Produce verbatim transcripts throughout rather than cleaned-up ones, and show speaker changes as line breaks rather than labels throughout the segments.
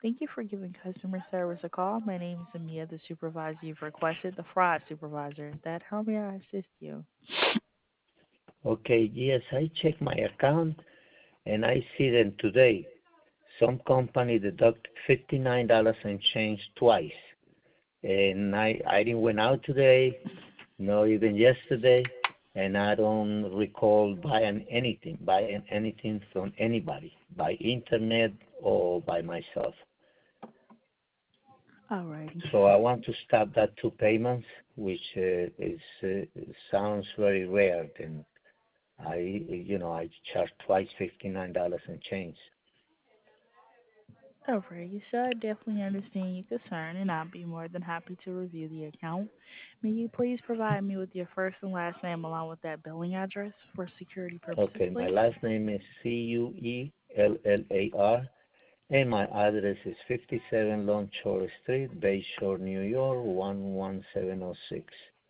Thank you for giving customer service a call. My name is Amia, the supervisor you've requested, the fraud supervisor. Is that how may I assist you?
Okay, yes, I check my account and I see that today some company deduct fifty-nine dollars and change twice. And I, I didn't went out today, nor even yesterday, and I don't recall buying anything, buying anything from anybody, by internet or by myself.
Alrighty.
So I want to stop that two payments, which uh, is uh, sounds very rare. And I, you know, I charge twice fifty-nine dollars and change.
Alrighty, so I definitely understand your concern, and I'll be more than happy to review the account. May you please provide me with your first and last name along with that billing address for security purposes,
Okay, my
please?
last name is C U E L L A R, and my address is fifty-seven Longshore Street, Bayshore, New York, one one seven zero six.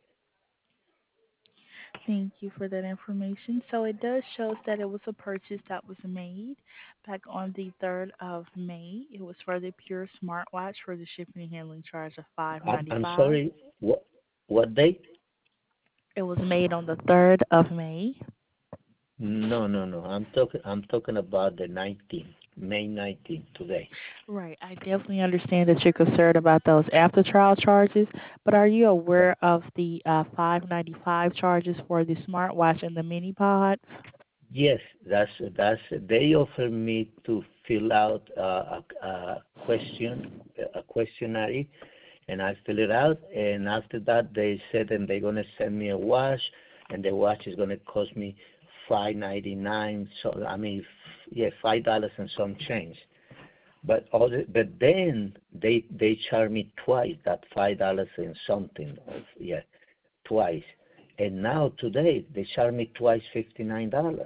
Thank you for that information. So it does show that it was a purchase that was made back on the third of May. It was for the Pure smartwatch for the shipping and handling charge of five
I'm, I'm
ninety-five.
sorry, what, what date?
It was made on the third of May.
No, no, no. I'm talking, I'm talking about the nineteenth, May nineteenth, today.
Right. I definitely understand that you're concerned about those after trial charges, but are you aware of the uh, five ninety-five charges for the smartwatch and the mini pod?
Yes, that's that's. They offered me to fill out a, a, a question, a questionnaire, and I fill it out. And after that, they said, and they're gonna send me a watch, and the watch is gonna cost me five ninety nine. So I mean, yeah, five dollars and some change. But other, but then they they charge me twice that five dollars and something. Of, yeah, twice. And now today they charge me twice fifty nine dollars.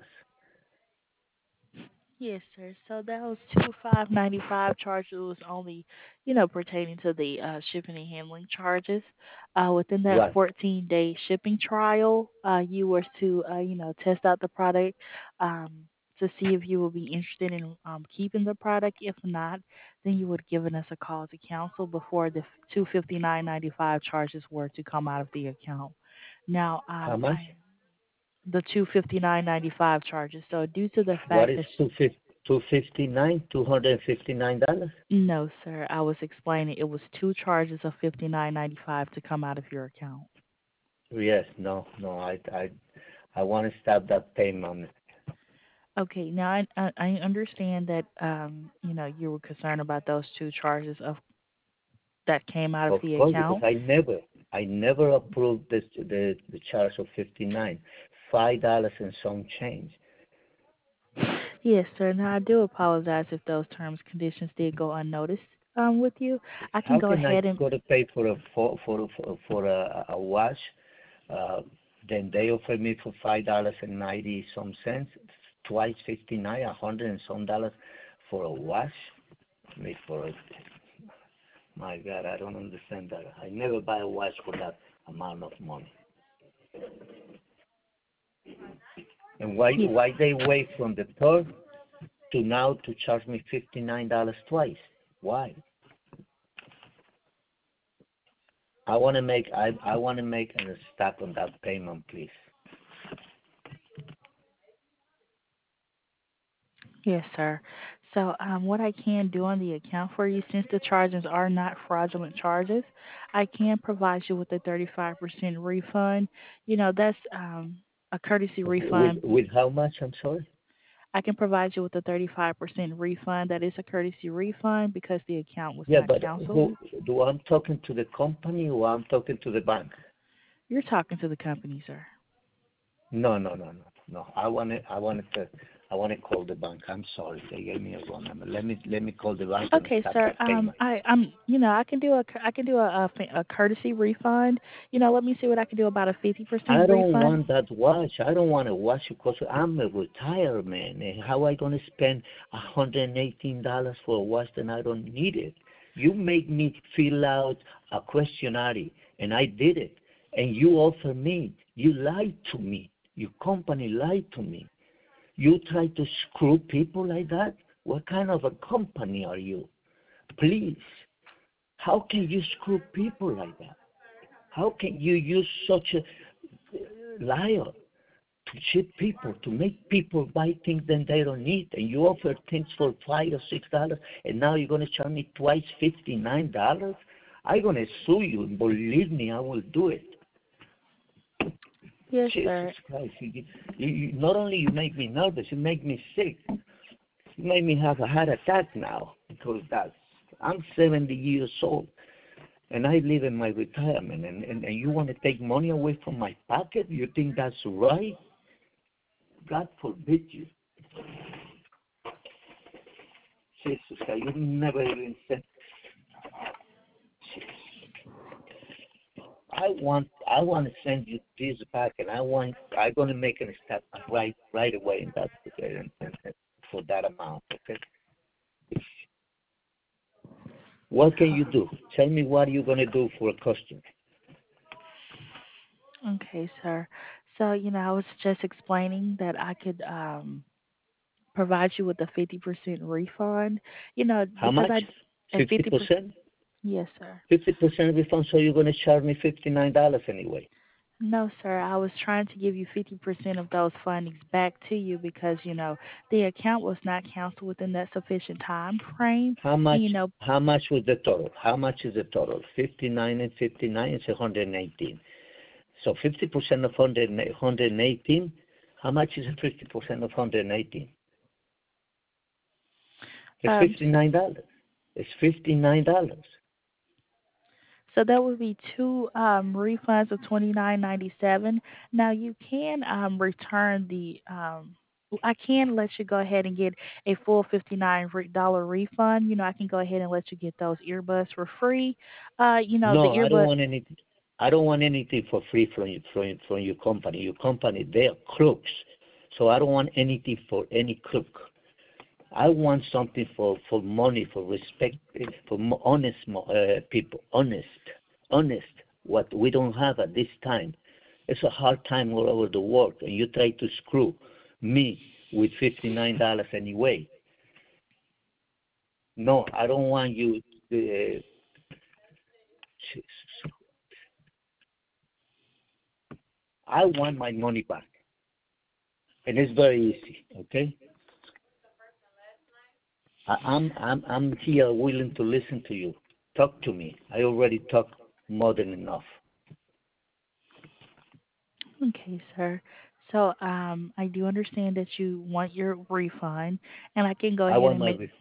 Yes, sir. So that was two five ninety five charges was only, you know, pertaining to the uh, shipping and handling charges. Uh, within that
What?
fourteen day shipping trial, uh, you were to, uh, you know, test out the product um, to see if you would be interested in um, keeping the product. If not, then you would have given us a call to cancel before the two fifty nine ninety five charges were to come out of the account. Now,
How
um,
much?
I the two fifty nine ninety five charges. So due to the
What
fact
is
that
two fifty two fifty nine two hundred fifty nine dollars?
no, sir. I was explaining it was two charges of fifty nine ninety five to come out of your account.
Yes, no, no. I I I want to stop that payment.
Okay, now I I I understand that um you know you were concerned about those two charges of that came out of
Of
the
course, because
account.
I never I never approved this the the charge of fifty nine, five dollars and some change.
Yes, sir. Now I do apologize if those terms conditions did go unnoticed um with you. I can
How
go
can I
ahead and
go to pay for a for for for, for a, a wash? Uh, then they offer me for five dollars and ninety some cents, twice fifty nine, a hundred and some dollars for a wash. Me for a My God, I don't understand that. I never buy a watch for that amount of money. And why
yes.
why they wait from the third to now to charge me fifty nine dollars twice? Why? I want to make I I want to make a stop on that payment, please.
Yes, sir. So, um, what I can do on the account for you, since the charges are not fraudulent charges, I can provide you with a thirty-five percent refund. You know, that's um, a courtesy
With
refund.
with how much? I'm sorry.
I can provide you with a thirty-five percent refund. That is a courtesy refund because the account was
Yeah,
not
but
canceled.
who do I'm talking to the company or I'm talking to the bank?
You're talking to the company, sir.
No, no, no, no, no. I want to, I wanted to, I want to call the bank. I'm sorry, they gave me a wrong number. Let me, let me call the bank and
Okay,
stop
sir.
that
Um,
payment.
I, I'm, you know, I can do a, I can do a, a, fa- a courtesy refund. You know, let me see what I can do about a fifty percent
I don't
refund.
want that watch. I don't want to watch because I'm a retired man. And how I gonna spend a hundred and eighteen dollars for a watch that I don't need it? You make me fill out a questionnaire, and I did it. And you offer me. You lied to me. Your company lied to me. You try to screw people like that? What kind of a company are you? Please, how can you screw people like that? How can you use such a liar to cheat people, to make people buy things that they don't need, and you offer things for five or six dollars, and now you're gonna charge me twice fifty-nine dollars? I'm gonna sue you, and believe me, I will do it.
Yes,
Jesus
sir.
Christ! You, you, you, not only you make me nervous, you make me sick. You make me have a heart attack now because that's I'm seventy years old. And I live in my retirement, and, and, and you want to take money away from my pocket? You think that's right? God forbid you. Jesus, you never even said. I want, I want to send you this back, and I want, I'm going to make a step right, right away in that and, and, and for that amount. Okay. What can you do? Tell me what you're going to do for a customer.
Okay, sir. So, you know, I was just explaining that I could um provide you with a fifty percent refund, you know,
How
because
much?
I a
Fifty
fifty percent.
percent.
Yes, sir.
Fifty percent refund. So you're going to charge me fifty-nine dollars anyway.
No, sir. I was trying to give you fifty percent of those fundings back to you because, you know, the account was not canceled within that sufficient time frame.
How
And,
much?
you know,
How much was the total? How much is the total? Fifty-nine and fifty-nine is one hundred eighteen. So fifty percent of one hundred eighteen. How much is fifty percent of one hundred eighteen? It's
um,
fifty-nine dollars. It's fifty-nine dollars.
so that would be two um, refunds of twenty nine ninety seven. Now you can um, return the. Um, I can let you go ahead and get a full fifty nine dollar refund. You know, I can go ahead and let you get those earbuds for free. Uh, you know, the
No, I don't
earbud.
want anything. I don't want anything for free from you, from from your company. Your company, they are crooks. So I don't want anything for any crook. I want something for, for money, for respect, for honest uh, people, honest, honest, what we don't have at this time. It's a hard time all over the world, and you try to screw me with fifty-nine dollars anyway. No, I don't want you. Uh, I want my money back, and it's very easy. Okay, I, I'm I'm I'm here willing to listen to you. Talk to me. I already talked more than enough.
Okay, sir. So um, I do understand that you want your refund, and I can go
I
ahead
want
and
my
make.
refund.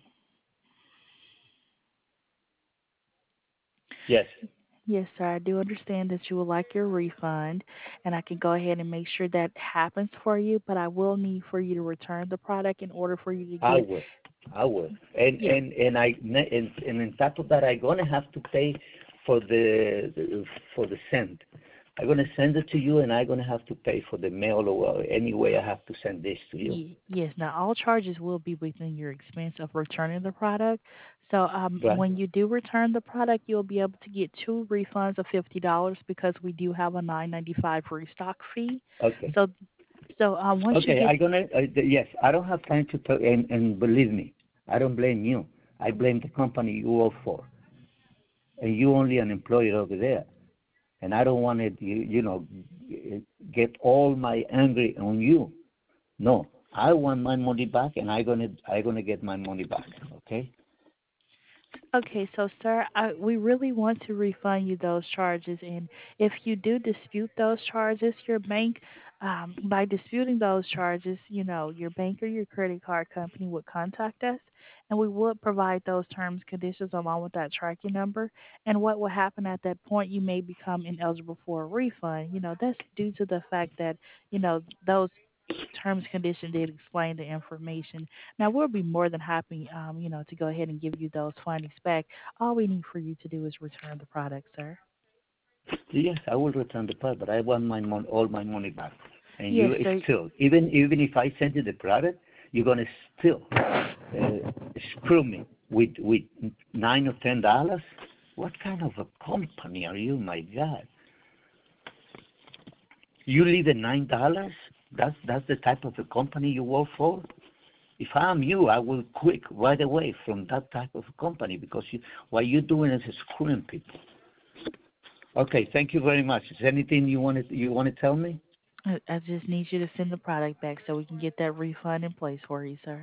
Yes,
Yes, sir. I do understand that you would like your refund, and I can go ahead and make sure that happens for you. But I will need for you to return the product in order for you to
I
get.
will. I will. And
Yes.
and and I and, and on top of that, I'm gonna have to pay for the for the send. I'm gonna send it to you, and I'm gonna have to pay for the mail or any way I have to send this to you.
Ye- Yes. Now, all charges will be within your expense of returning the product. So, um,
Right?
when you do return the product, you'll be able to get two refunds of fifty dollars because we do have a nine ninety five restock fee.
Okay.
So, so um, once you
Okay.
get.
I'm gonna. Uh, yes. I don't have time to talk, and and believe me, I don't blame you. I blame the company you work for, and you only an employee over there. And I don't want to, you, you know, get all my angry on you. No, I want my money back, and I'm gonna, I'm gonna get my money back. Okay?
Okay, so sir, I, we really want to refund you those charges, and if you do dispute those charges, your bank, um, by disputing those charges, you know, your bank or your credit card company would contact us, and we would provide those terms, conditions along with that tracking number. And what will happen at that point? You may become ineligible for a refund. You know, that's due to the fact that you know those terms condition did explain the information. Now we'll be more than happy, um, you know, to go ahead and give you those findings back. All we need for you to do is return the product, sir.
Yes, I will return the part, but I want my mon- all my money back. And
Yes,
you
sir.
still, even even if I send you the product, you're gonna still uh, screw me with with nine or ten dollars. What kind of a company are you, my God? You leave at nine dollars? That's that's the type of a company you work for? If I'm you, I will quit right away from that type of company because you, what you're doing is screwing people. Okay, thank you very much. Is there anything you want to you want to tell me?
I I just need you to send the product back so we can get that refund in place for you, sir.